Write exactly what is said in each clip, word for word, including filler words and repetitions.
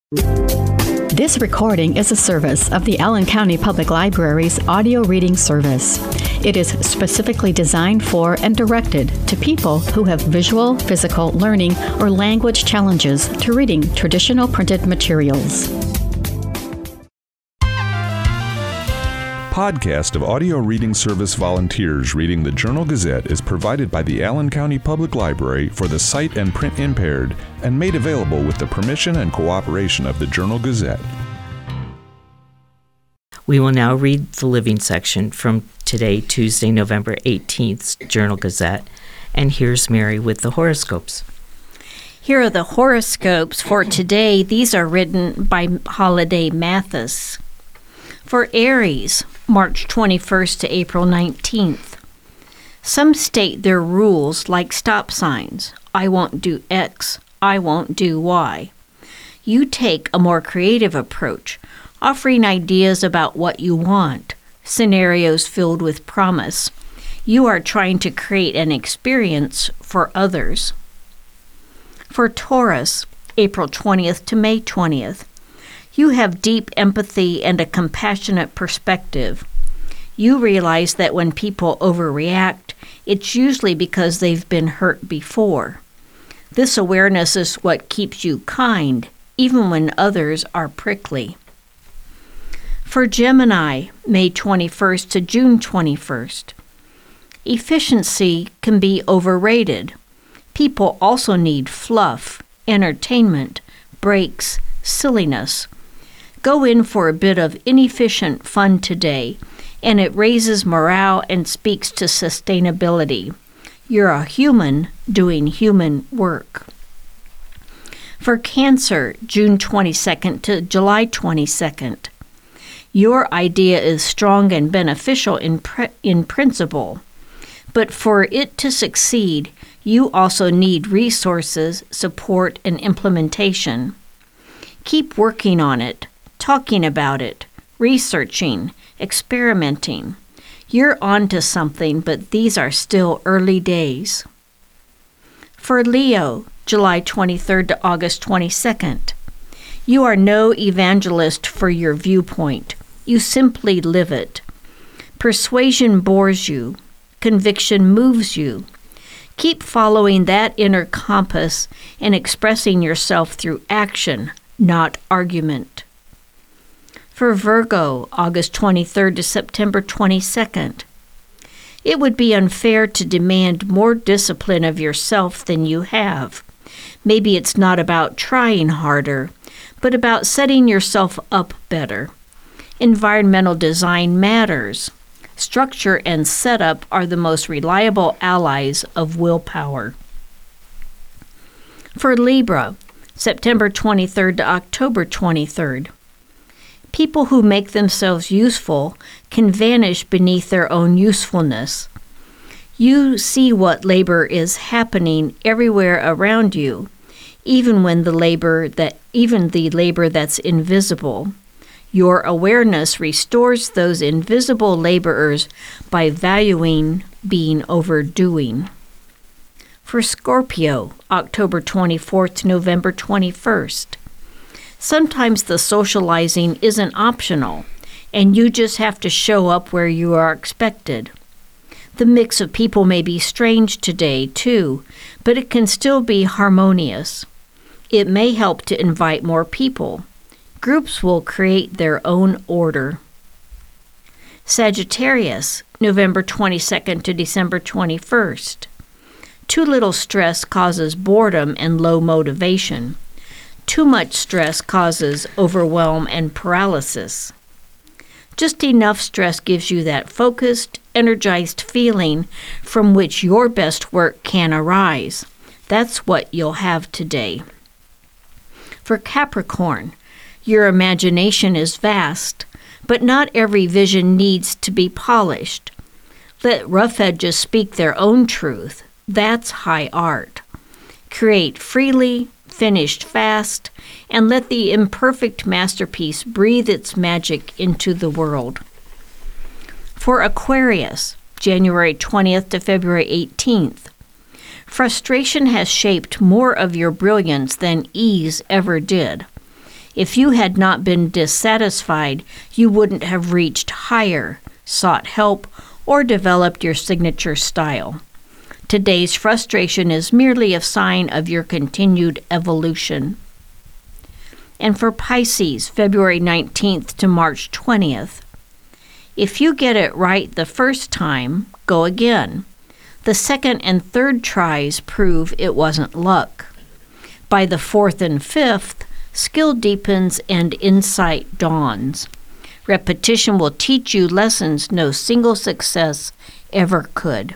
This recording is a service of the Allen County Public Library's audio reading service. It is specifically designed for and directed to people who have visual, physical, learning, or language challenges to reading traditional printed materials. Podcast of audio reading service volunteers reading the Journal-Gazette is provided by the Allen County Public Library for the sight and print impaired and made available with the permission and cooperation of the Journal-Gazette. We will now read the living section from today, Tuesday, November eighteenth, Journal-Gazette. And here's Mary with the horoscopes. Here are the horoscopes for today. These are written by Holiday Mathis. For Aries, March twenty-first to April nineteenth. Some state their rules like stop signs. I won't do X, I won't do Y. You take a more creative approach, offering ideas about what you want, scenarios filled with promise. You are trying to create an experience for others. For Taurus, April twentieth to May twentieth. You have deep empathy and a compassionate perspective. You realize that when people overreact, it's usually because they've been hurt before. This awareness is what keeps you kind, even when others are prickly. For Gemini, May twenty-first to June twenty-first. Efficiency can be overrated. People also need fluff, entertainment, breaks, silliness. Go in for a bit of inefficient fun today, and it raises morale and speaks to sustainability. You're a human doing human work. For Cancer, June twenty-second to July twenty-second. Your idea is strong and beneficial in, pre- in principle, but for it to succeed, you also need resources, support, and implementation. Keep working on it. Talking about it, researching, experimenting. You're on to something, but these are still early days. For Leo, July twenty-third to August twenty-second. You are no evangelist for your viewpoint. You simply live it. Persuasion bores you. Conviction moves you. Keep following that inner compass and expressing yourself through action, not argument. For Virgo, August twenty-third to September twenty-second. It would be unfair to demand more discipline of yourself than you have. Maybe it's not about trying harder, but about setting yourself up better. Environmental design matters. Structure and setup are the most reliable allies of willpower. For Libra, September twenty-third to October twenty-third. People who make themselves useful can vanish beneath their own usefulness. You see what labor is happening everywhere around you, even when the labor that even the labor that's invisible. Your awareness restores those invisible laborers by valuing being overdoing. For Scorpio, October twenty-fourth to November twenty-first. Sometimes the socializing isn't optional, and you just have to show up where you are expected. The mix of people may be strange today, too, but it can still be harmonious. It may help to invite more people. Groups will create their own order. Sagittarius, November twenty-second to December twenty-first. Too little stress causes boredom and low motivation. Too much stress causes overwhelm and paralysis. Just enough stress gives you that focused, energized feeling from which your best work can arise. That's what you'll have today. For Capricorn, your imagination is vast, but not every vision needs to be polished. Let rough edges speak their own truth. That's high art. Create freely, finished fast, and let the imperfect masterpiece breathe its magic into the world. For Aquarius, January twentieth to February eighteenth. Frustration has shaped more of your brilliance than ease ever did. If you had not been dissatisfied, you wouldn't have reached higher, sought help, or developed your signature style. Today's frustration is merely a sign of your continued evolution. And for Pisces, February nineteenth to March twentieth, if you get it right the first time, go again. The second and third tries prove it wasn't luck. By the fourth and fifth, skill deepens and insight dawns. Repetition will teach you lessons no single success ever could.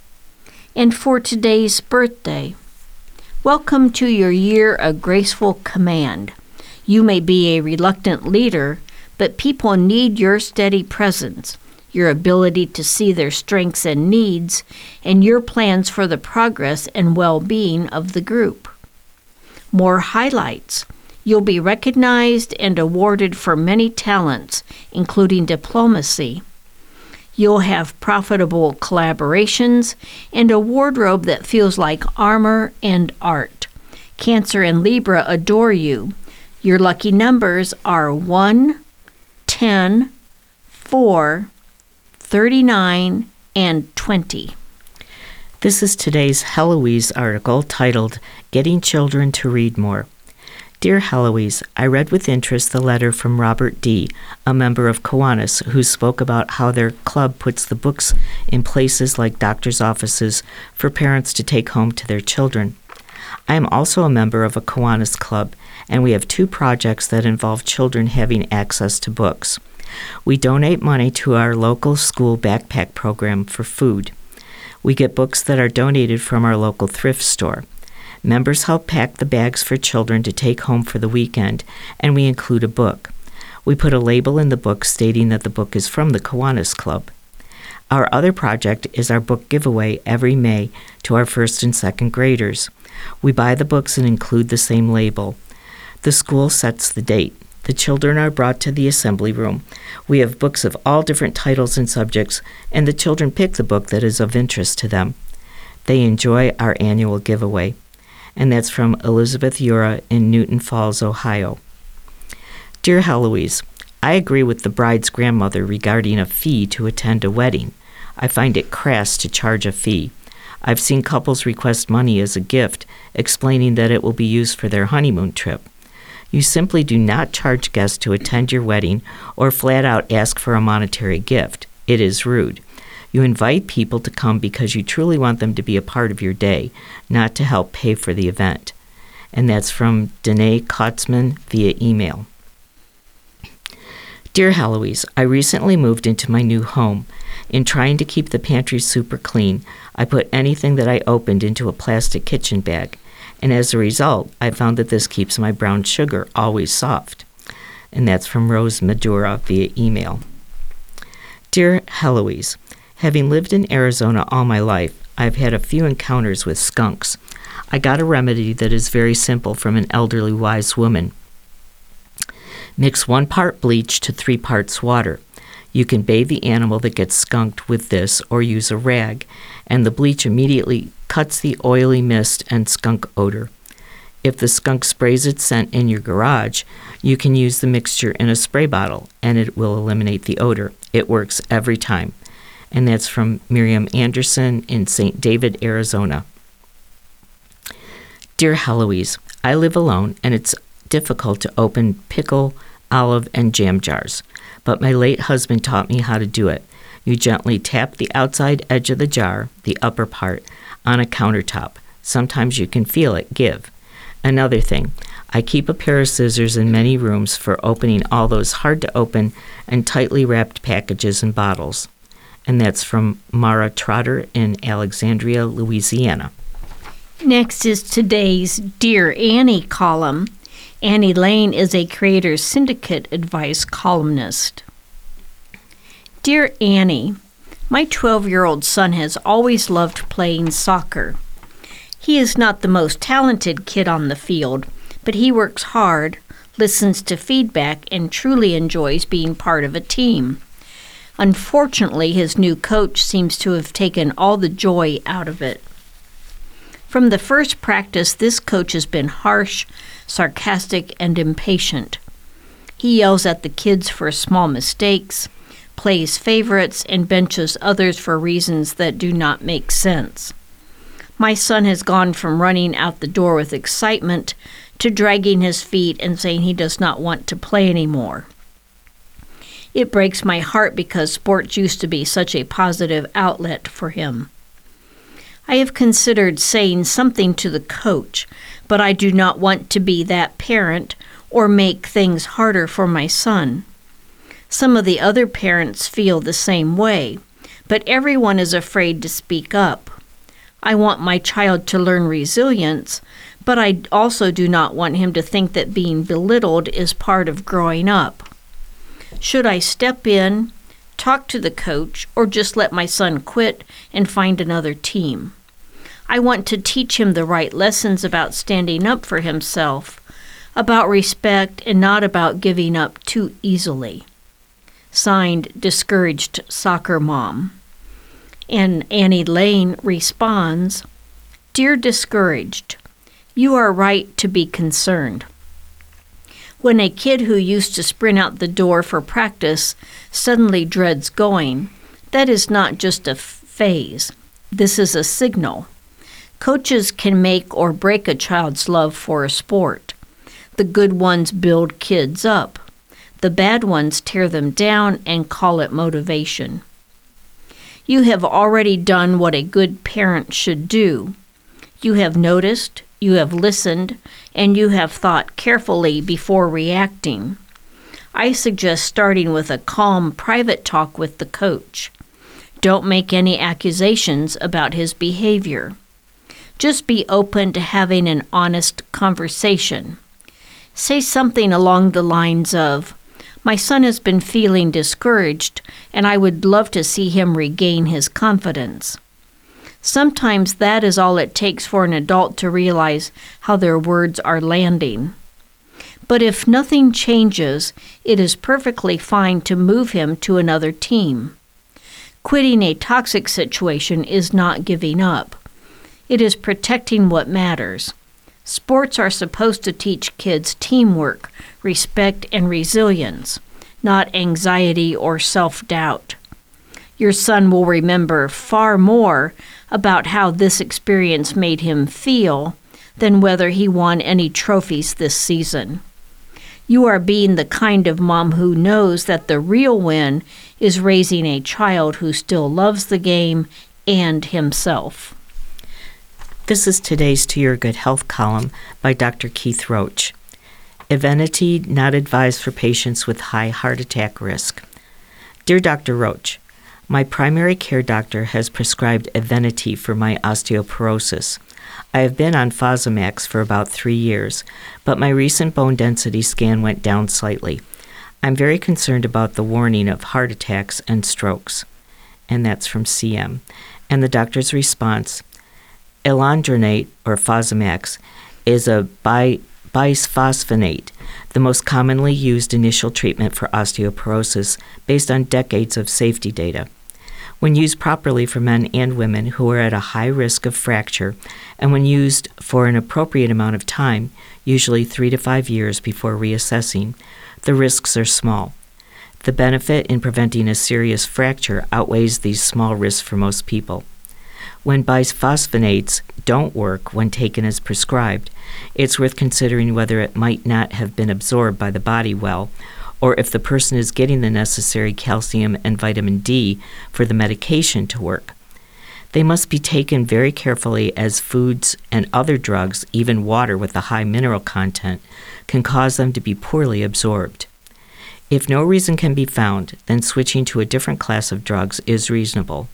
And for today's birthday, welcome to your year of graceful command. You may be a reluctant leader, but people need your steady presence, your ability to see their strengths and needs, and your plans for the progress and well-being of the group. More highlights. You'll be recognized and awarded for many talents, including diplomacy. You'll have profitable collaborations and a wardrobe that feels like armor and art. Cancer and Libra adore you. Your lucky numbers are one, ten, four, thirty-nine, and twenty. This is today's Heloise article titled, Getting Children to Read More. Dear Heloise, I read with interest the letter from Robert D., a member of Kiwanis, who spoke about how their club puts the books in places like doctor's offices for parents to take home to their children. I am also a member of a Kiwanis club, and we have two projects that involve children having access to books. We donate money to our local school backpack program for food. We get books that are donated from our local thrift store. Members help pack the bags for children to take home for the weekend, and we include a book. We put a label in the book stating that the book is from the Kiwanis Club. Our other project is our book giveaway every May to our first and second graders. We buy the books and include the same label. The school sets the date. The children are brought to the assembly room. We have books of all different titles and subjects, and the children pick the book that is of interest to them. They enjoy our annual giveaway. And that's from Elizabeth Yura in Newton Falls, Ohio. Dear Heloise, I agree with the bride's grandmother regarding a fee to attend a wedding. I find it crass to charge a fee. I've seen couples request money as a gift, explaining that it will be used for their honeymoon trip. You simply do not charge guests to attend your wedding or flat out ask for a monetary gift. It is rude. You invite people to come because you truly want them to be a part of your day, not to help pay for the event. And that's from Danae Kotzman via email. Dear Heloise, I recently moved into my new home. In trying to keep the pantry super clean, I put anything that I opened into a plastic kitchen bag. And as a result, I found that this keeps my brown sugar always soft. And that's from Rose Madura via email. Dear Heloise, having lived in Arizona all my life, I've had a few encounters with skunks. I got a remedy that is very simple from an elderly wise woman. Mix one part bleach to three parts water. You can bathe the animal that gets skunked with this or use a rag, and the bleach immediately cuts the oily mist and skunk odor. If the skunk sprays its scent in your garage, you can use the mixture in a spray bottle, and it will eliminate the odor. It works every time. And that's from Miriam Anderson in Saint David, Arizona. Dear Heloise, I live alone, and it's difficult to open pickle, olive, and jam jars. But my late husband taught me how to do it. You gently tap the outside edge of the jar, the upper part, on a countertop. Sometimes you can feel it give. Another thing, I keep a pair of scissors in many rooms for opening all those hard-to-open and tightly wrapped packages and bottles. And that's from Mara Trotter in Alexandria, Louisiana. Next is today's Dear Annie column. Annie Lane is a Creators Syndicate advice columnist. Dear Annie, my twelve-year-old son has always loved playing soccer. He is not the most talented kid on the field, but he works hard, listens to feedback, and truly enjoys being part of a team. Unfortunately, his new coach seems to have taken all the joy out of it. From the first practice, this coach has been harsh, sarcastic, and impatient. He yells at the kids for small mistakes, plays favorites, and benches others for reasons that do not make sense. My son has gone from running out the door with excitement to dragging his feet and saying he does not want to play anymore. It breaks my heart because sports used to be such a positive outlet for him. I have considered saying something to the coach, but I do not want to be that parent or make things harder for my son. Some of the other parents feel the same way, but everyone is afraid to speak up. I want my child to learn resilience, but I also do not want him to think that being belittled is part of growing up. Should I step in, talk to the coach, or just let my son quit and find another team? I want to teach him the right lessons about standing up for himself, about respect, and not about giving up too easily. Signed, Discouraged Soccer Mom. And Annie Lane responds, Dear Discouraged, you are right to be concerned. When a kid who used to sprint out the door for practice suddenly dreads going, that is not just a phase. This is a signal. Coaches can make or break a child's love for a sport. The good ones build kids up. The bad ones tear them down and call it motivation. You have already done what a good parent should do. You have noticed, you have listened, and you have thought carefully before reacting. I suggest starting with a calm, private talk with the coach. Don't make any accusations about his behavior. Just be open to having an honest conversation. Say something along the lines of, My son has been feeling discouraged, and I would love to see him regain his confidence. Sometimes that is all it takes for an adult to realize how their words are landing. But if nothing changes, it is perfectly fine to move him to another team. Quitting a toxic situation is not giving up. It is protecting what matters. Sports are supposed to teach kids teamwork, respect, and resilience, not anxiety or self-doubt. Your son will remember far more about how this experience made him feel than whether he won any trophies this season. You are being the kind of mom who knows that the real win is raising a child who still loves the game and himself. This is today's To Your Good Health column by Doctor Keith Roach. Evenity not advised for patients with high heart attack risk. Dear Doctor Roach, my primary care doctor has prescribed Evenity for my osteoporosis. I have been on Fosamax for about three years, but my recent bone density scan went down slightly. I'm very concerned about the warning of heart attacks and strokes. And that's from C M. And the doctor's response, Alendronate, or Fosamax, is a bi- bisphosphonate, the most commonly used initial treatment for osteoporosis based on decades of safety data. When used properly for men and women who are at a high risk of fracture, and when used for an appropriate amount of time, usually three to five years before reassessing, the risks are small. The benefit in preventing a serious fracture outweighs these small risks for most people. When bisphosphonates don't work when taken as prescribed, it's worth considering whether it might not have been absorbed by the body well, or if the person is getting the necessary calcium and vitamin D for the medication to work. They must be taken very carefully, as foods and other drugs, even water with a high mineral content, can cause them to be poorly absorbed. If no reason can be found, then switching to a different class of drugs is reasonable.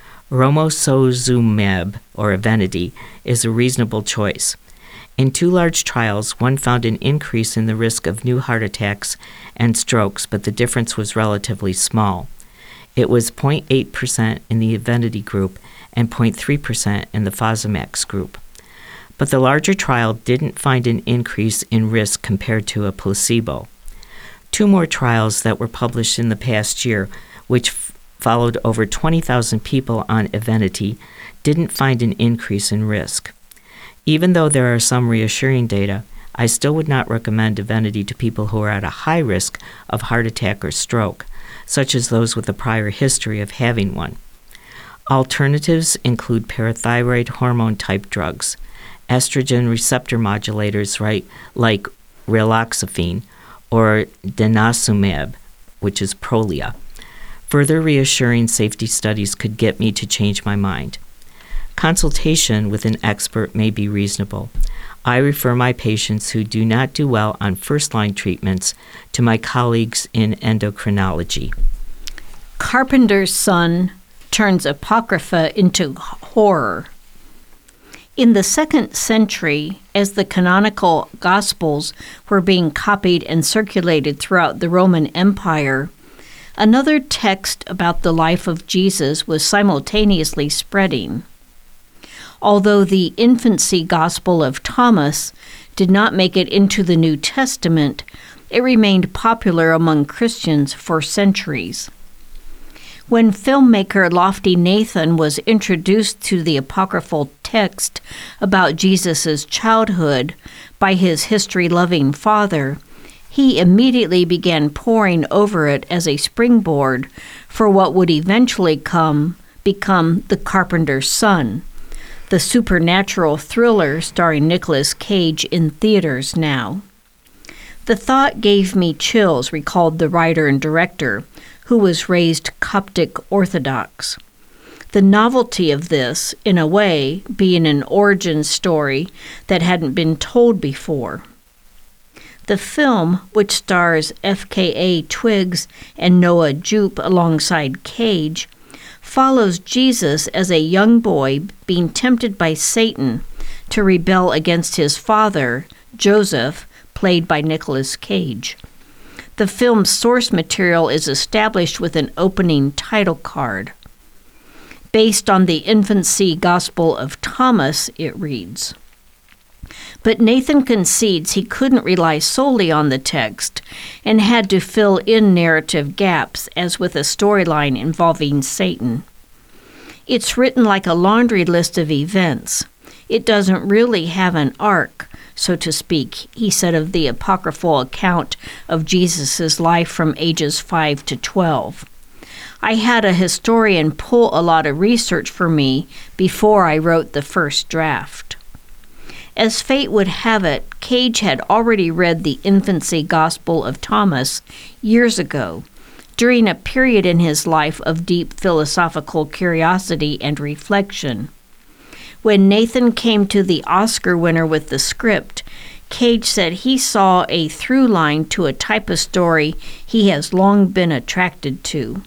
Romosozumab, or Evenity, is a reasonable choice. In two large trials, one found an increase in the risk of new heart attacks and strokes, but the difference was relatively small. It was zero point eight percent in the Evenity group and zero point three percent in the Fosamax group. But the larger trial didn't find an increase in risk compared to a placebo. Two more trials that were published in the past year, which f- followed over twenty thousand people on Evenity, didn't find an increase in risk. Even though there are some reassuring data, I still would not recommend Evenity to people who are at a high risk of heart attack or stroke, such as those with a prior history of having one. Alternatives include parathyroid hormone-type drugs, estrogen receptor modulators, right, like raloxifene, or denosumab, which is Prolia. Further reassuring safety studies could get me to change my mind. Consultation with an expert may be reasonable. I refer my patients who do not do well on first-line treatments to my colleagues in endocrinology. Carpenter's Son turns Apocrypha into horror. In the second century, as the canonical Gospels were being copied and circulated throughout the Roman Empire, another text about the life of Jesus was simultaneously spreading. Although the infancy Gospel of Thomas did not make it into the New Testament, it remained popular among Christians for centuries. When filmmaker Lofty Nathan was introduced to the apocryphal text about Jesus' childhood by his history-loving father, he immediately began poring over it as a springboard for what would eventually come become The Carpenter's Son, the supernatural thriller starring Nicolas Cage in theaters now. The thought gave me chills, recalled the writer and director, who was raised Coptic Orthodox. The novelty of this, in a way, being an origin story that hadn't been told before. The film, which stars F K A Twigs and Noah Jupe alongside Cage, follows Jesus as a young boy being tempted by Satan to rebel against his father, Joseph, played by Nicolas Cage. The film's source material is established with an opening title card. Based on the infancy Gospel of Thomas, it reads, but Nathan concedes he couldn't rely solely on the text and had to fill in narrative gaps, as with a storyline involving Satan. It's written like a laundry list of events. It doesn't really have an arc, so to speak, he said of the apocryphal account of Jesus' life from ages five to twelve. I had a historian pull a lot of research for me before I wrote the first draft. As fate would have it, Cage had already read the infancy Gospel of Thomas years ago, during a period in his life of deep philosophical curiosity and reflection. When Nathan came to the Oscar winner with the script, Cage said he saw a through line to a type of story he has long been attracted to.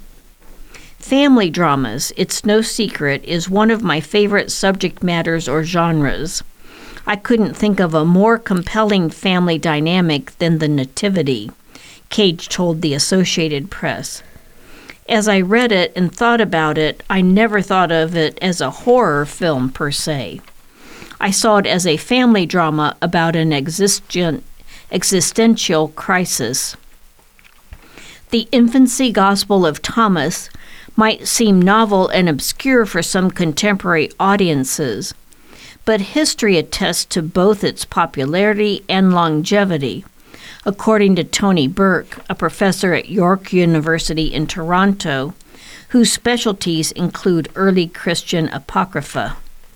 Family dramas, it's no secret, is one of my favorite subject matters or genres. I couldn't think of a more compelling family dynamic than the Nativity, Cage told the Associated Press. As I read it and thought about it, I never thought of it as a horror film per se. I saw it as a family drama about an existen- existential crisis. The infancy Gospel of Thomas might seem novel and obscure for some contemporary audiences, but history attests to both its popularity and longevity, according to Tony Burke, a professor at York University in Toronto, whose specialties include early Christian apocrypha.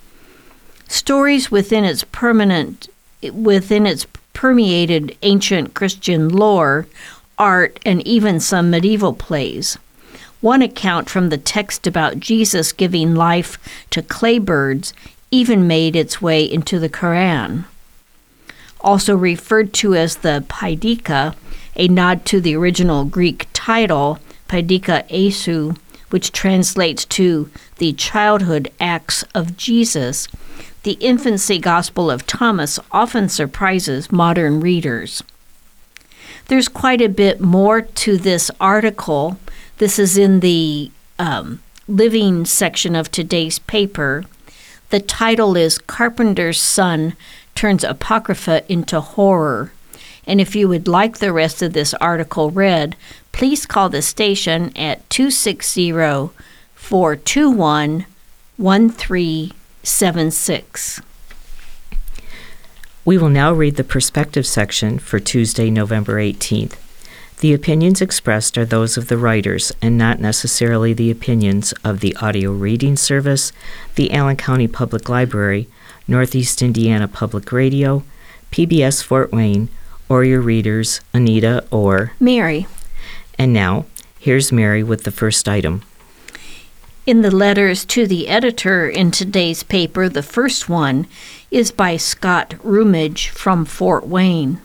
Stories within its permanent, within its permeated ancient Christian lore, art, and even some medieval plays. One account from the text about Jesus giving life to clay birds even made its way into the Quran. Also referred to as the Paidika, a nod to the original Greek title, Paidika Jesu, which translates to the childhood acts of Jesus, the infancy Gospel of Thomas often surprises modern readers. There's quite a bit more to this article. This is in the um, living section of today's paper. The title is Carpenter's Son Turns Apocrypha into Horror. And if you would like the rest of this article read, please call the station at two six zero, four two one, one three seven six. We will now read the perspective section for Tuesday, November eighteenth. The opinions expressed are those of the writers and not necessarily the opinions of the Audio Reading Service, the Allen County Public Library, Northeast Indiana Public Radio, P B S Fort Wayne, or your readers, Anita or Mary. And now, here's Mary with the first item. In the letters to the editor in today's paper, the first one is by Scott Rumage from Fort Wayne.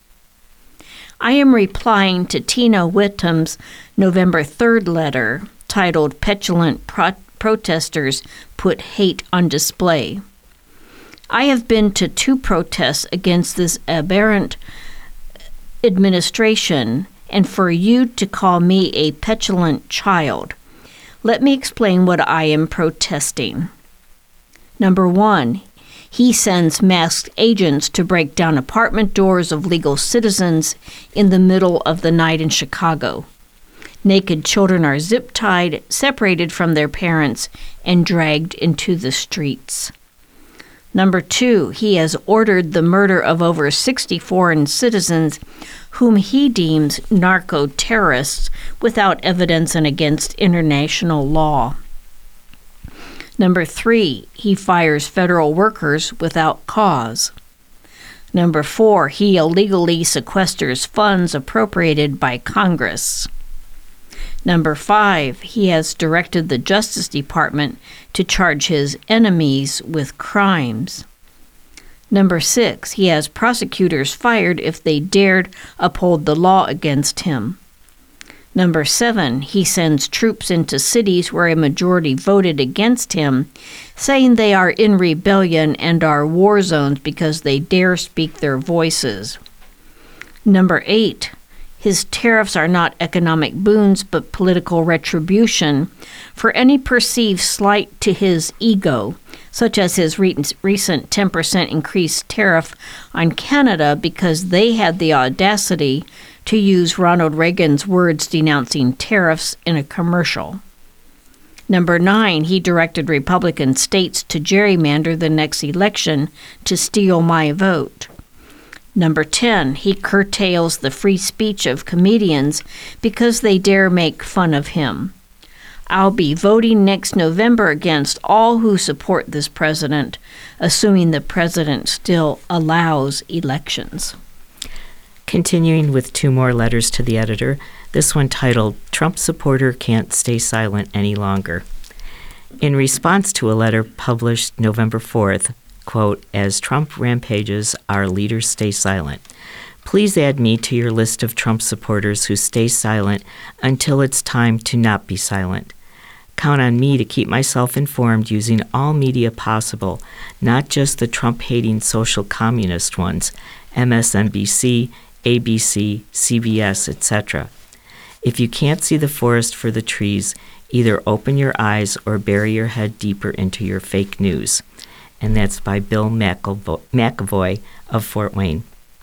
I am replying to Tina Whittam's November third letter titled Petulant Pro- Protesters Put Hate on Display. I have been to two protests against this aberrant administration, and for you to call me a petulant child. Let me explain what I am protesting. Number one, he sends masked agents to break down apartment doors of legal citizens in the middle of the night in Chicago. Naked children are zip-tied, separated from their parents, and dragged into the streets. Number two, he has ordered the murder of over sixty foreign citizens whom he deems narco-terrorists without evidence and against international law. Number three, he fires federal workers without cause. Number four, he illegally sequesters funds appropriated by Congress. Number five, he has directed the Justice Department to charge his enemies with crimes. Number six, he has prosecutors fired if they dared uphold the law against him. Number seven, he sends troops into cities where a majority voted against him, saying they are in rebellion and are war zones because they dare speak their voices. Number eight, his tariffs are not economic boons but political retribution for any perceived slight to his ego, such as his re- recent ten percent increased tariff on Canada because they had the audacity to use Ronald Reagan's words denouncing tariffs in a commercial. Number nine, he directed Republican states to gerrymander the next election to steal my vote. Number ten, he curtails the free speech of comedians because they dare make fun of him. I'll be voting next November against all who support this president, assuming the president still allows elections. Continuing with two more letters to the editor, this one titled, Trump Supporter Can't Stay Silent Any Longer. In response to a letter published November fourth, quote, as Trump rampages, our leaders stay silent. Please add me to your list of Trump supporters who stay silent until it's time to not be silent. Count on me to keep myself informed using all media possible, not just the Trump-hating social communist ones, M S N B C, A B C, C B S, et cetera. If you can't see the forest for the trees, either open your eyes or bury your head deeper into your fake news. And that's by Bill McAvoy, McAvoy of Fort Wayne.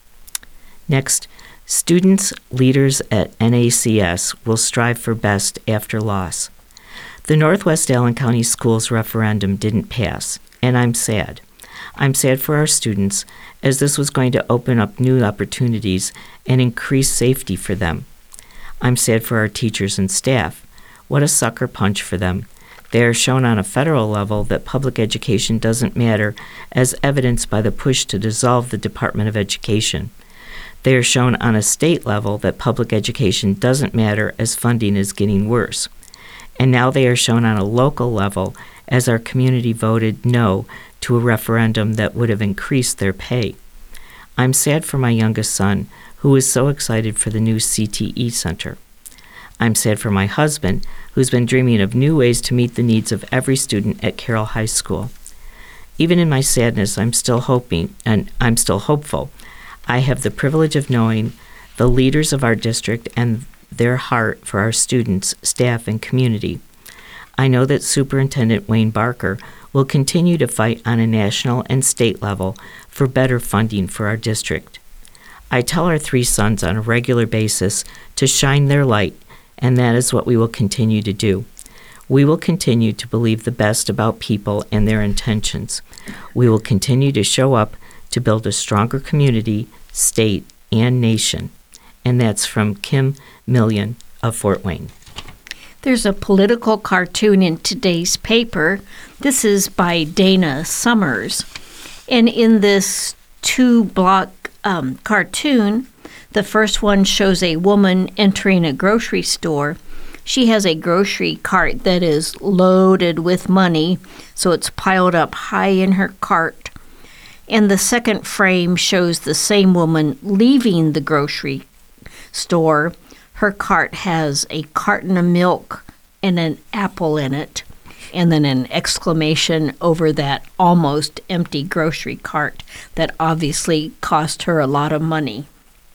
Next, students, leaders at N A C S will strive for best after loss. The Northwest Allen County Schools referendum didn't pass, and I'm sad. I'm sad for our students, as this was going to open up new opportunities and increase safety for them. I'm sad for our teachers and staff. What a sucker punch for them. They are shown on a federal level that public education doesn't matter, as evidenced by the push to dissolve the Department of Education. They are shown on a state level that public education doesn't matter, as funding is getting worse. And now they are shown on a local level, as our community voted no to a referendum that would have increased their pay. I'm sad for my youngest son, who is so excited for the new C T E Center. I'm sad for my husband, who's been dreaming of new ways to meet the needs of every student at Carroll High School. Even in my sadness, I'm still hoping, and I'm still hopeful. I have the privilege of knowing the leaders of our district and their heart for our students, staff, and community. I know that Superintendent Wayne Barker will continue to fight on a national and state level for better funding for our district. I tell our three sons on a regular basis to shine their light, and that is what we will continue to do. We will continue to believe the best about people and their intentions. We will continue to show up to build a stronger community, state, and nation. And that's from Kim Million of Fort Wayne. There's a political cartoon in today's paper. This is by Dana Summers. And in this two-block um, cartoon, the first one shows a woman entering a grocery store. She has a grocery cart that is loaded with money, so it's piled up high in her cart. And the second frame shows the same woman leaving the grocery store. Her cart has a carton of milk and an apple in it, and then an exclamation over that almost empty grocery cart that obviously cost her a lot of money.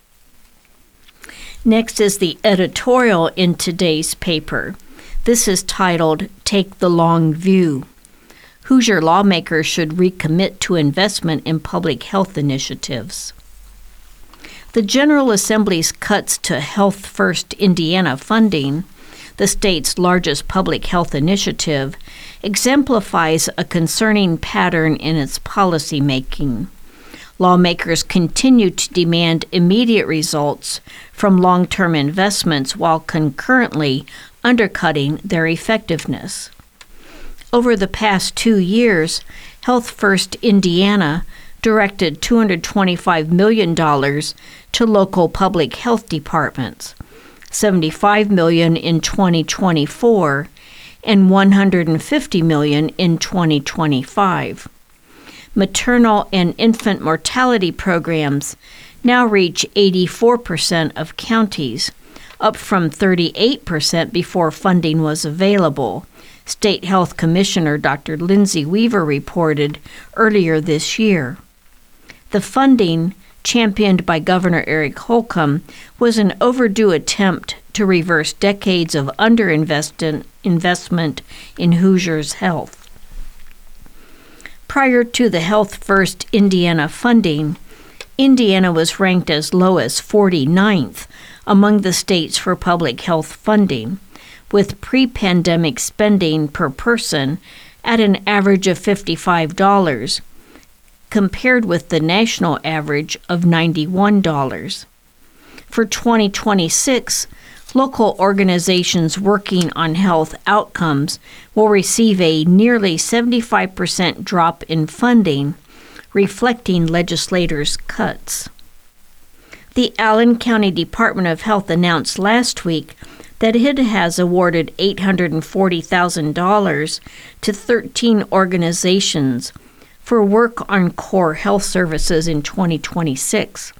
Next is the editorial in today's paper. This is titled, "Take the Long View. Hoosier Lawmakers Should Recommit to Investment in Public Health Initiatives." The General Assembly's cuts to Health First Indiana funding, the state's largest public health initiative, exemplifies a concerning pattern in its policymaking. Lawmakers continue to demand immediate results from long-term investments while concurrently undercutting their effectiveness. Over the past two years, Health First Indiana directed two hundred twenty-five million dollars to local public health departments, seventy-five million dollars in twenty twenty-four, and one hundred fifty million dollars in twenty twenty-five. Maternal and infant mortality programs now reach eighty-four percent of counties, up from thirty-eight percent before funding was available, State Health Commissioner Doctor Lindsay Weaver reported earlier this year. The funding, championed by Governor Eric Holcomb, was an overdue attempt to reverse decades of underinvestment in Hoosiers' health. Prior to the Health First Indiana funding, Indiana was ranked as low as forty-ninth among the states for public health funding, with pre-pandemic spending per person at an average of fifty-five dollars, compared with the national average of ninety-one dollars. For twenty twenty-six, local organizations working on health outcomes will receive a nearly seventy-five percent drop in funding, reflecting legislators' cuts. The Allen County Department of Health announced last week that it has awarded eight hundred forty thousand dollars to thirteen organizations for work on core health services in twenty twenty-six.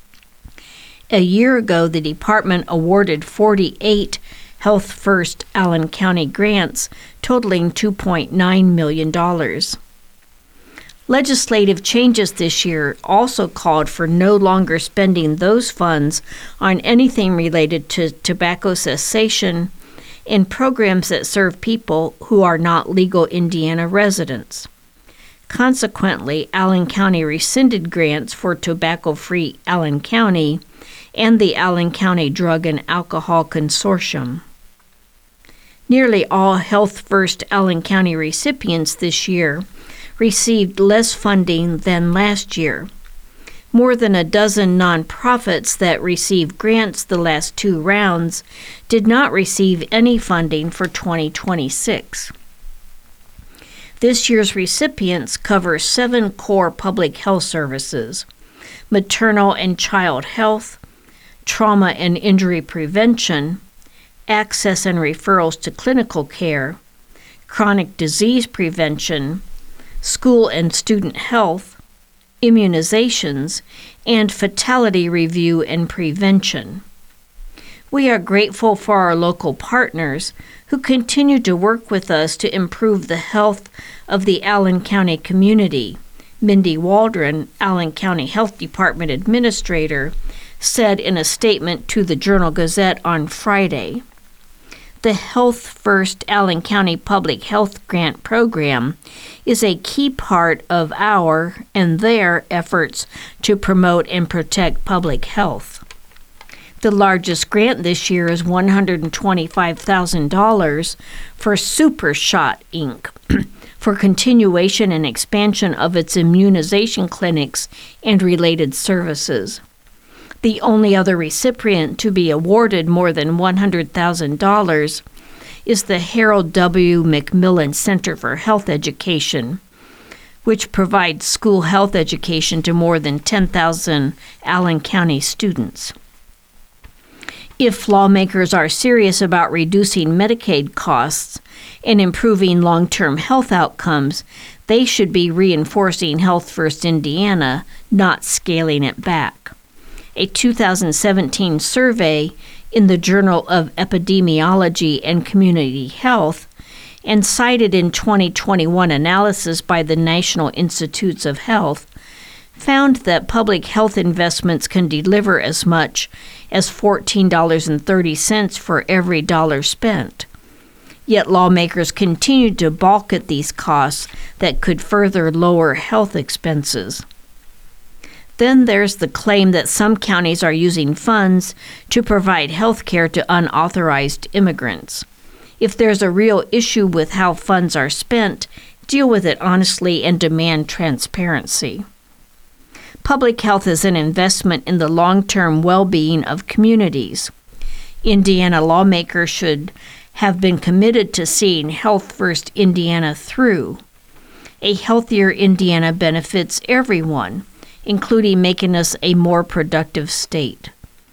A year ago, the department awarded forty-eight Health First Allen County grants totaling two point nine million dollars. Legislative changes this year also called for no longer spending those funds on anything related to tobacco cessation and programs that serve people who are not legal Indiana residents. Consequently, Allen County rescinded grants for tobacco-free Allen County and the Allen County Drug and Alcohol Consortium. Nearly all Health First Allen County recipients this year received less funding than last year. More than a dozen nonprofits that received grants the last two rounds did not receive any funding for twenty twenty-six. This year's recipients cover seven core public health services: maternal and child health, trauma and injury prevention, access and referrals to clinical care, chronic disease prevention, school and student health, immunizations, and fatality review and prevention. We are grateful for our local partners who continue to work with us to improve the health of the Allen County community. Mindy Waldron, Allen County Health Department Administrator, said in a statement to the Journal-Gazette on Friday. The Health First Allen County Public Health Grant Program is a key part of our and their efforts to promote and protect public health. The largest grant this year is one hundred twenty-five thousand dollars for Super Shot, Incorporated, for continuation and expansion of its immunization clinics and related services. The only other recipient to be awarded more than one hundred thousand dollars is the Harold W. Macmillan Center for Health Education, which provides school health education to more than ten thousand Allen County students. If lawmakers are serious about reducing Medicaid costs and improving long-term health outcomes, they should be reinforcing Health First Indiana, not scaling it back. A two thousand seventeen survey in the Journal of Epidemiology and Community Health and cited in twenty twenty-one analysis by the National Institutes of Health found that public health investments can deliver as much as fourteen dollars and thirty cents for every dollar spent. Yet lawmakers continue to balk at these costs that could further lower health expenses. Then there's the claim that some counties are using funds to provide health care to unauthorized immigrants. If there's a real issue with how funds are spent, deal with it honestly and demand transparency. Public health is an investment in the long-term well-being of communities. Indiana lawmakers should have been committed to seeing Health First Indiana through. A healthier Indiana benefits everyone, including making us a more productive state.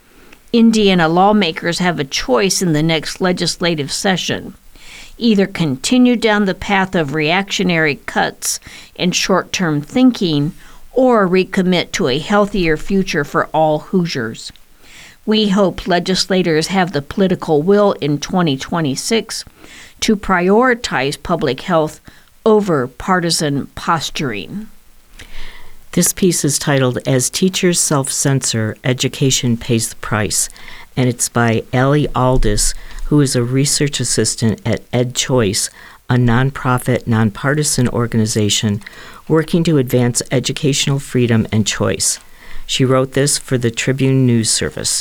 Indiana lawmakers have a choice in the next legislative session. Either continue down the path of reactionary cuts and short-term thinking, or recommit to a healthier future for all Hoosiers. We hope legislators have the political will in twenty twenty-six to prioritize public health over partisan posturing. This piece is titled As Teachers Self-Censor, Education Pays the Price, and it's by Allie Aldis, who is a research assistant at EdChoice, a nonprofit, nonpartisan organization working to advance educational freedom and choice. She wrote this for the Tribune News Service.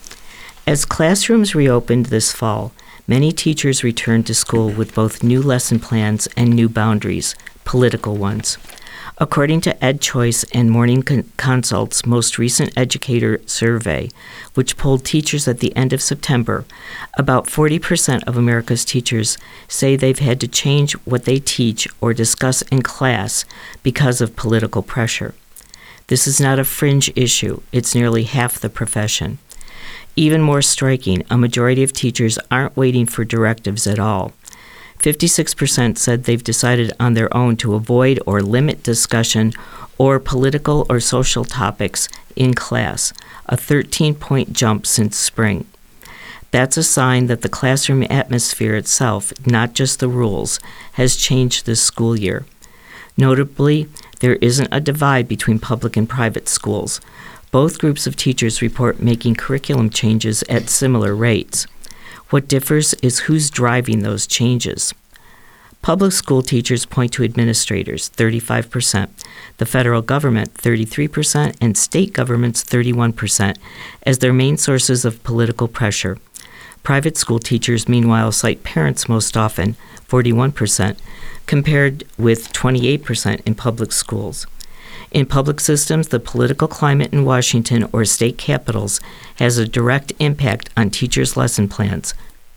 As classrooms reopened this fall, many teachers returned to school with both new lesson plans and new boundaries, political ones. According to EdChoice and Morning Con- Consult's most recent educator survey, which polled teachers at the end of September, about forty percent of America's teachers say they've had to change what they teach or discuss in class because of political pressure. This is not a fringe issue. It's nearly half the profession. Even more striking, a majority of teachers aren't waiting for directives at all. fifty-six percent said they've decided on their own to avoid or limit discussion or political or social topics in class, a thirteen-point jump since spring. That's a sign that the classroom atmosphere itself, not just the rules, has changed this school year. Notably, there isn't a divide between public and private schools. Both groups of teachers report making curriculum changes at similar rates. What differs is who's driving those changes. Public school teachers point to administrators, thirty-five percent, the federal government, thirty-three percent, and state governments, thirty-one percent, as their main sources of political pressure. Private school teachers, meanwhile, cite parents most often, forty-one percent, compared with twenty-eight percent in public schools. In public systems, the political climate in Washington or state capitals has a direct impact on teachers' lesson plans.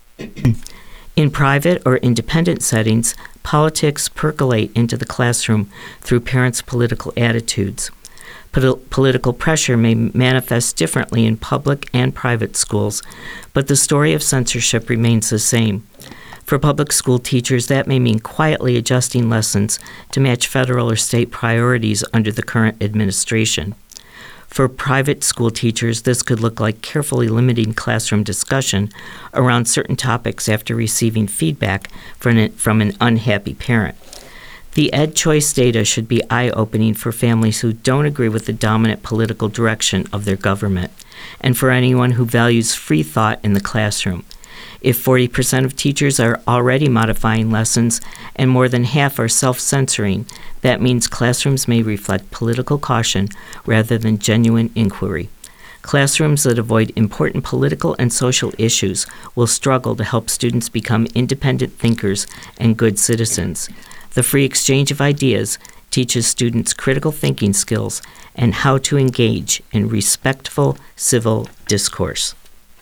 In private or independent settings, politics percolate into the classroom through parents' political attitudes. Pol- political pressure may manifest differently in public and private schools, but the story of censorship remains the same. For public school teachers, that may mean quietly adjusting lessons to match federal or state priorities under the current administration. For private school teachers, this could look like carefully limiting classroom discussion around certain topics after receiving feedback from an, from an unhappy parent. The EdChoice data should be eye-opening for families who don't agree with the dominant political direction of their government, and for anyone who values free thought in the classroom. If forty percent of teachers are already modifying lessons and more than half are self-censoring, that means classrooms may reflect political caution rather than genuine inquiry. Classrooms that avoid important political and social issues will struggle to help students become independent thinkers and good citizens. The free exchange of ideas teaches students critical thinking skills and how to engage in respectful civil discourse.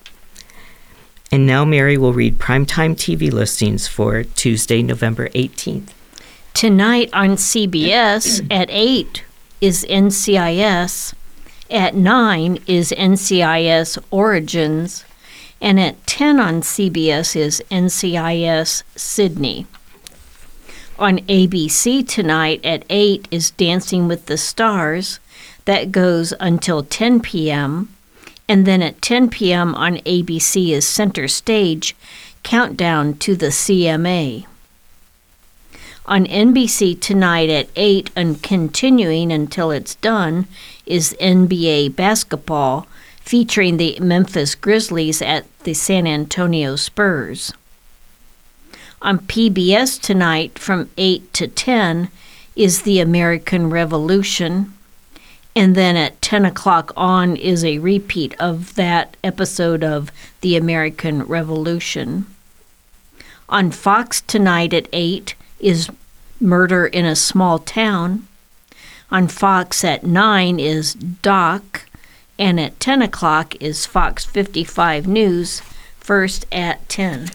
And now Mary will read primetime T V listings for Tuesday, November eighteenth. Tonight on C B S at eight is N C I S, at nine is N C I S Origins, and at ten on C B S is N C I S Sydney. On A B C tonight at eight is Dancing with the Stars. That goes until ten p.m. And then at ten p.m. on A B C is Center Stage, Countdown to the C M A. On N B C tonight at eight and continuing until it's done is N B A Basketball, featuring the Memphis Grizzlies at the San Antonio Spurs. On P B S tonight from eight to ten is The American Revolution, and then at ten o'clock on is a repeat of that episode of The American Revolution. On Fox tonight at eight is Murder in a Small Town. On Fox at nine is Doc, and at ten o'clock is Fox fifty-five News, first at ten.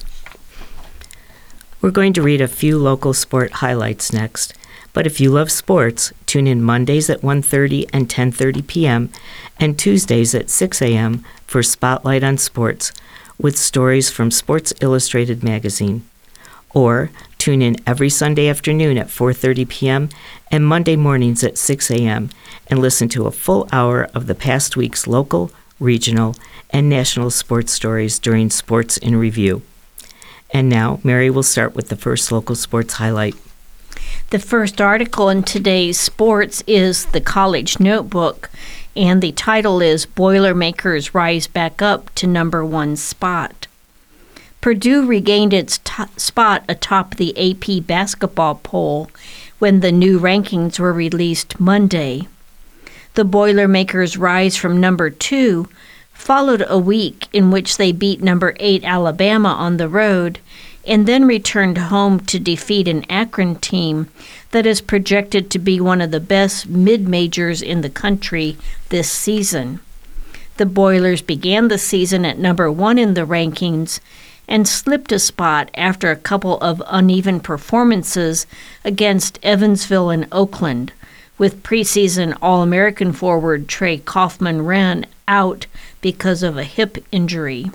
We're going to read a few local sport highlights next, but if you love sports, tune in Mondays at one thirty and ten thirty p.m. and Tuesdays at six a.m. for Spotlight on Sports with stories from Sports Illustrated magazine. Or tune in every Sunday afternoon at four thirty p.m. and Monday mornings at six a.m. and listen to a full hour of the past week's local, regional, and national sports stories during Sports in Review. And now, Mary will start with the first local sports highlight. The first article in today's sports is the College Notebook, and the title is Boilermakers Rise Back Up to Number One Spot. Purdue regained its t- spot atop the A P basketball poll when the new rankings were released Monday. The Boilermakers' rise from number two followed a week in which they beat number eight Alabama on the road and then returned home to defeat an Akron team that is projected to be one of the best mid-majors in the country this season. The Boilers began the season at number one in the rankings and slipped a spot after a couple of uneven performances against Evansville and Oakland, with preseason All-American forward Trey Kaufman-Wren out because of a hip injury.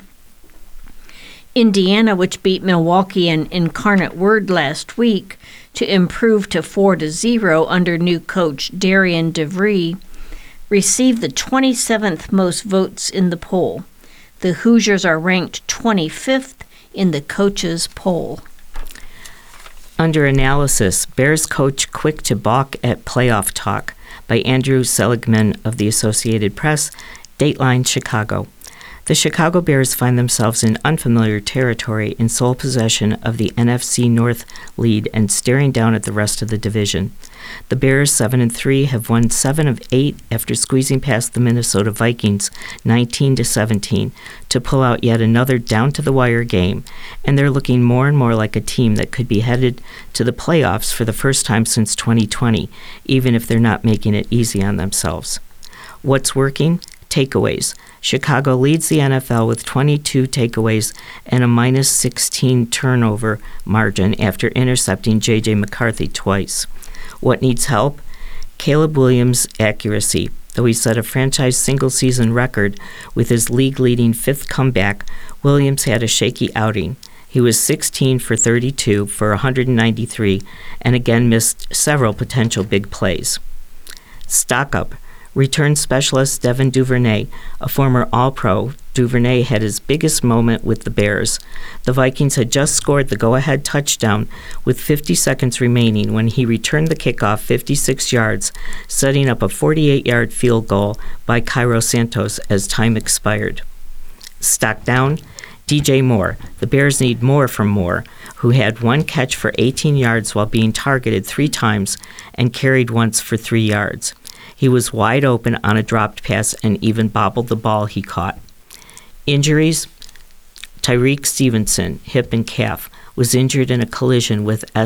Indiana, which beat Milwaukee and Incarnate Word last week to improve to four to zero under new coach Darian DeVree, received the twenty-seventh most votes in the poll. The Hoosiers are ranked twenty-fifth in the coaches' poll. Under analysis, Bears coach quick to balk at playoff talk by Andrew Seligman of the Associated Press, Dateline Chicago. The Chicago Bears find themselves in unfamiliar territory in sole possession of the N F C North lead and staring down at the rest of the division. The Bears, seven and three, have won seven of eight after squeezing past the Minnesota Vikings nineteen to seventeen to pull out yet another down-to-the-wire game, and they're looking more and more like a team that could be headed to the playoffs for the first time since twenty twenty, even if they're not making it easy on themselves. What's working? Takeaways. Chicago leads the N F L with twenty-two takeaways and a minus sixteen turnover margin after intercepting J J McCarthy twice. What needs help? Caleb Williams' accuracy. Though he set a franchise single-season record with his league-leading fifth comeback, Williams had a shaky outing. He was sixteen for thirty-two for one hundred ninety-three and again missed several potential big plays. Stock up. Return specialist Devin Duvernay, a former All-Pro. Duvernay had his biggest moment with the Bears. The Vikings had just scored the go-ahead touchdown with fifty seconds remaining when he returned the kickoff fifty-six yards, setting up a forty-eight-yard field goal by Cairo Santos as time expired. Stock down. D J Moore. The Bears need more from Moore, who had one catch for eighteen yards while being targeted three times and carried once for three yards. He was wide open on a dropped pass and even bobbled the ball he caught. Injuries: Tyreek Stevenson, hip and calf, was injured in a collision with S.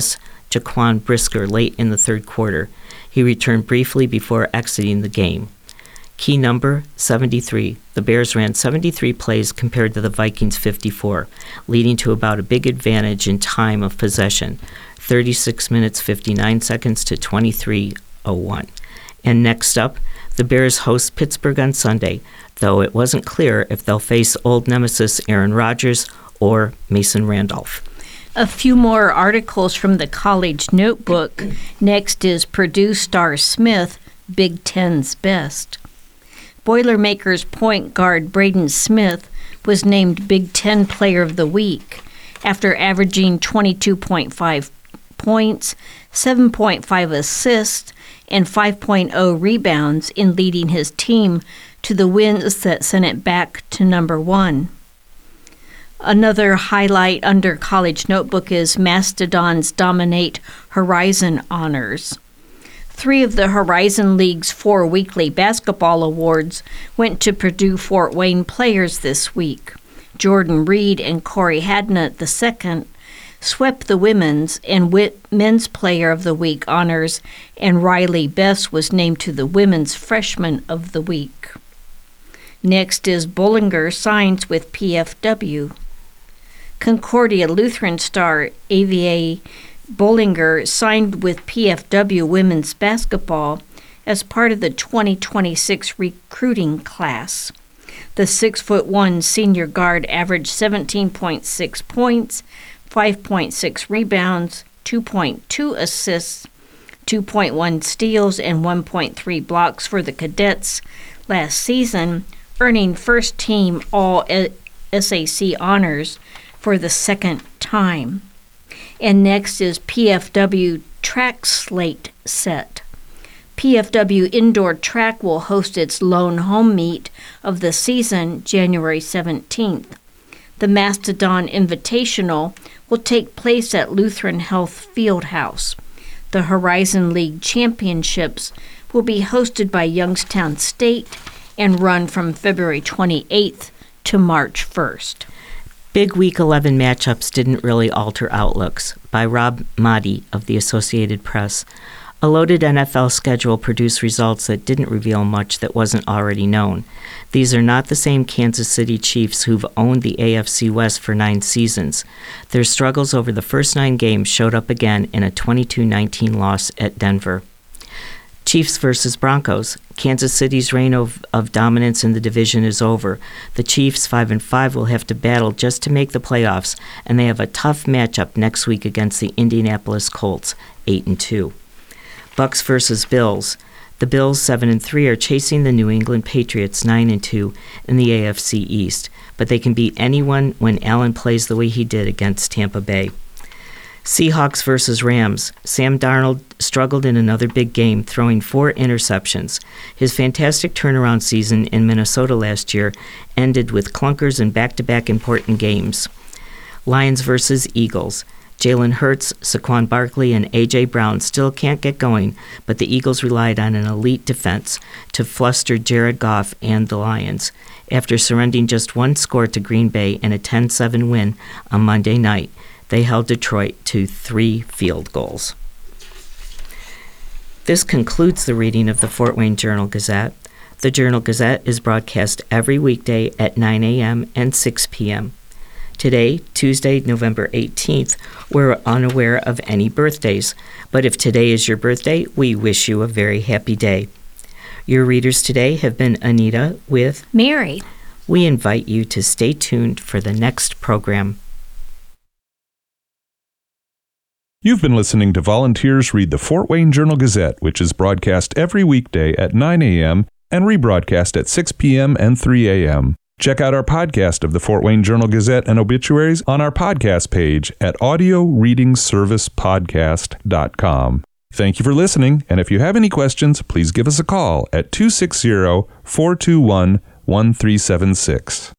Jaquan Brisker late in the third quarter. He returned briefly before exiting the game. Key number, seventy-three. The Bears ran seventy-three plays compared to the Vikings' fifty-four, leading to about a big advantage in time of possession, thirty-six minutes, fifty-nine seconds to twenty-three oh one. And next up, the Bears host Pittsburgh on Sunday, though it wasn't clear if they'll face old nemesis Aaron Rodgers or Mason Randolph. A few more articles from the College Notebook. Next is Purdue star Smith, Big Ten's best. Boilermakers point guard Braden Smith was named Big Ten Player of the Week after averaging twenty-two point five points, seven point five assists, and five point oh rebounds in leading his team to the wins that sent it back to number one. Another highlight under College Notebook is Mastodons dominate Horizon honors. Three of the Horizon League's four weekly basketball awards went to Purdue Fort Wayne players this week. Jordan Reed and Corey Hadnot the second swept the women's and men's player of the week honors, and Riley Bess was named to the women's freshman of the week. Next is Bollinger signs with P F W. Concordia Lutheran star A V A Bollinger signed with P F W women's basketball as part of the twenty twenty-six recruiting class. The six foot one senior guard averaged seventeen point six points, five point six rebounds, two point two assists, two point one steals, and one point three blocks for the Cadets last season, earning first team All S A C honors for the second time. And next is P F W track slate set. P F W Indoor Track will host its lone home meet of the season January seventeenth. The Mastodon Invitational will take place at Lutheran Health Fieldhouse. The Horizon League Championships will be hosted by Youngstown State and run from February twenty-eighth to March first. Big Week eleven matchups didn't really alter outlooks, by Rob Motti of the Associated Press. A loaded N F L schedule produced results that didn't reveal much that wasn't already known. These are not the same Kansas City Chiefs who've owned the A F C West for nine seasons. Their struggles over the first nine games showed up again in a twenty-two nineteen loss at Denver. Chiefs versus Broncos. Kansas City's reign of, of dominance in the division is over. The Chiefs, five and five, will have to battle just to make the playoffs, and they have a tough matchup next week against the Indianapolis Colts, eight and two. Bucks versus Bills. The Bills, seven and three, are chasing the New England Patriots, nine and two, in the A F C East, but they can beat anyone when Allen plays the way he did against Tampa Bay. Seahawks versus Rams. Sam Darnold struggled in another big game, throwing four interceptions. His fantastic turnaround season in Minnesota last year ended with clunkers in back-to-back important games. Lions versus Eagles. Jalen Hurts, Saquon Barkley, and A J. Brown still can't get going, but the Eagles relied on an elite defense to fluster Jared Goff and the Lions. After surrendering just one score to Green Bay in a ten seven win on Monday night, they held Detroit to three field goals. This concludes the reading of the Fort Wayne Journal-Gazette. The Journal-Gazette is broadcast every weekday at nine a.m. and six p.m. Today, Tuesday, November eighteenth, we're unaware of any birthdays, but if today is your birthday, we wish you a very happy day. Your readers today have been Anita with Mary. We invite you to stay tuned for the next program. You've been listening to Volunteers Read the Fort Wayne Journal-Gazette, which is broadcast every weekday at nine a.m. and rebroadcast at six p.m. and three a.m. Check out our podcast of the Fort Wayne Journal-Gazette and obituaries on our podcast page at audio reading service podcast dot com. Thank you for listening, and if you have any questions, please give us a call at two six zero, four two one, one three seven six.